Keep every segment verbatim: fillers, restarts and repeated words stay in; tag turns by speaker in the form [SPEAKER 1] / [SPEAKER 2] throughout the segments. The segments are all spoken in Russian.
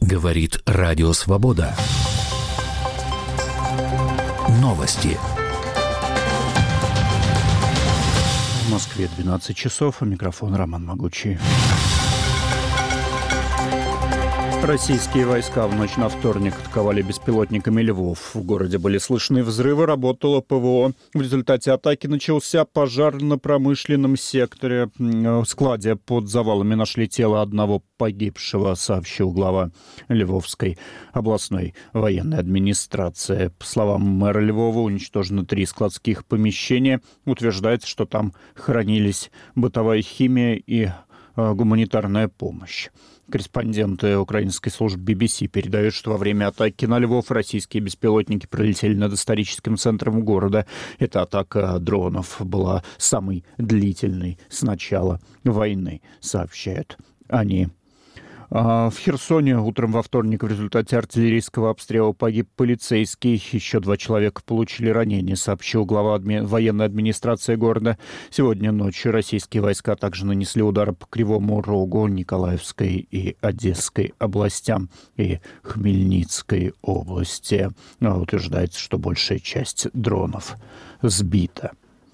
[SPEAKER 1] Говорит Радио Свобода. Новости.
[SPEAKER 2] В Москве двенадцать часов, а микрофон Роман Могучий. Российские войска в ночь на вторник атаковали беспилотниками Львов. В городе были слышны взрывы, работало ПВО. В результате атаки начался пожар на промышленном секторе. В складе под завалами нашли тело одного погибшего, сообщил глава Львовской областной военной администрации. По словам мэра Львова, уничтожено три складских помещения. Утверждается, что там хранились бытовая химия и гуманитарная помощь. Корреспонденты украинской службы би би си передают, что во время атаки на Львов российские беспилотники пролетели над историческим центром города. Эта атака дронов была самой длительной с начала войны, сообщают они. В Херсоне утром во вторник в результате артиллерийского обстрела погиб полицейский. Еще два человека получили ранения, сообщил глава адми... военной администрации города. Сегодня ночью российские войска также нанесли удары по Кривому Рогу, Николаевской и Одесской областям и Хмельницкой области. Утверждается, что большая часть дронов сбита.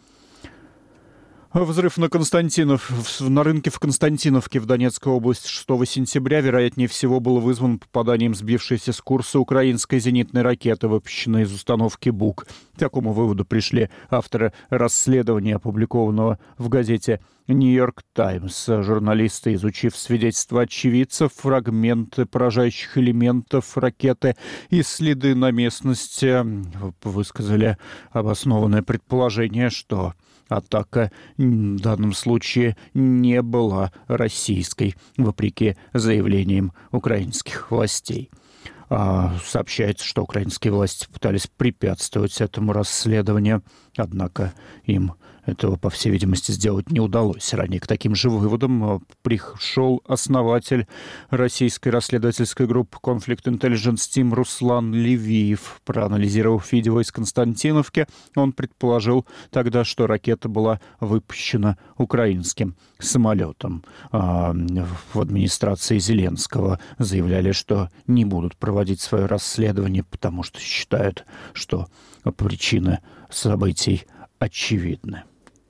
[SPEAKER 2] Взрыв на Константинов, на рынке в Константиновке в Донецкой области шестого сентября, вероятнее всего, был вызван попаданием сбившейся с курса украинской зенитной ракеты, выпущенной из установки БУК. К такому выводу пришли авторы расследования, опубликованного в газете «Нью-Йорк Таймс». Журналисты, изучив свидетельства очевидцев, фрагменты поражающих элементов ракеты и следы на местности, высказали обоснованное предположение, что атака в данном случае не была российской, вопреки заявлениям украинских властей. А, сообщается, что украинские власти пытались препятствовать этому расследованию, однако им этого, по всей видимости, сделать не удалось. Ранее к таким же выводам пришел основатель российской расследовательской группы Conflict Intelligence Team Руслан Левиев. Проанализировав видео из Константиновки, он предположил тогда, что ракета была выпущена украинским самолетом. А в администрации Зеленского заявляли, что не будут проводить свое расследование, потому что считают, что причины событий очевидны.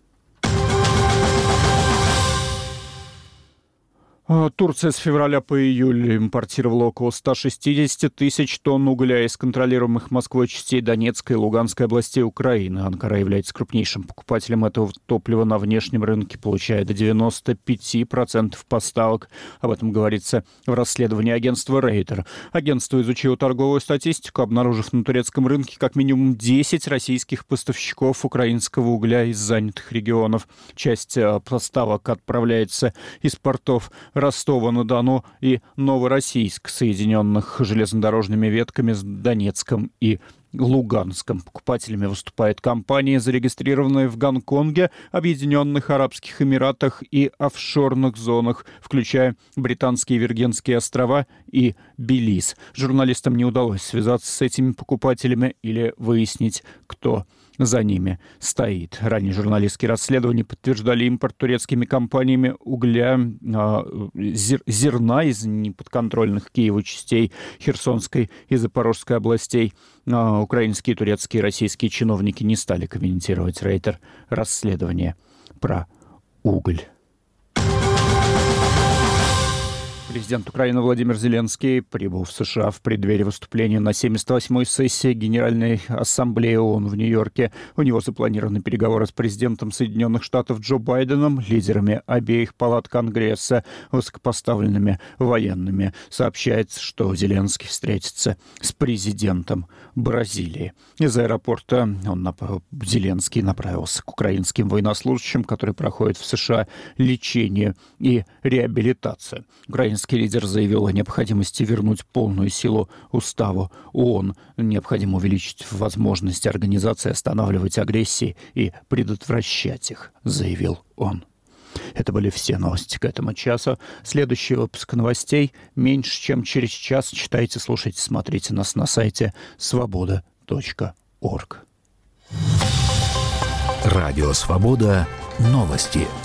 [SPEAKER 2] Турция с февраля по июль импортировала около ста шестидесяти тысяч тонн угля из контролируемых Москвой частей Донецкой и Луганской областей Украины. Анкара является крупнейшим покупателем этого топлива на внешнем рынке, получая до девяноста пяти процентов поставок. Об этом говорится в расследовании агентства Рейтер. Агентство изучило торговую статистику, обнаружив на турецком рынке как минимум десять российских поставщиков украинского угля из занятых регионов. Часть поставок отправляется из портов Ростова-на-Дону и Новороссийск, соединенных железнодорожными ветками с Донецком и Луганском. Покупателями выступают компании, зарегистрированные в Гонконге, Объединенных Арабских Эмиратах и офшорных зонах, включая Британские Виргинские острова и Белиз. Журналистам не удалось связаться с этими покупателями или выяснить, кто за ними стоит. Ранее журналистские расследования подтверждали импорт турецкими компаниями угля, зерна из неподконтрольных Киеву частей Херсонской и Запорожской областей. Украинские, турецкие и российские чиновники не стали комментировать Рейтер расследование про уголь. Президент Украины Владимир Зеленский прибыл в США в преддверии выступления на семьдесят восьмой сессии Генеральной Ассамблеи ООН в Нью-Йорке. У него запланированы переговоры с президентом Соединенных Штатов Джо Байденом, лидерами обеих палат Конгресса, высокопоставленными военными. Сообщается, что Зеленский встретится с президентом Бразилии. Из аэропорта он, Зеленский направился к украинским военнослужащим, которые проходят в США лечение и реабилитацию. Украинский лидер заявил о необходимости вернуть полную силу уставу ООН. Необходимо увеличить возможности организации останавливать агрессии и предотвращать их, заявил он. Это были все новости к этому часу. Следующий выпуск новостей меньше, чем через час. Читайте, слушайте, смотрите нас на сайте свобода точка орг.
[SPEAKER 1] Радио Свобода. Новости.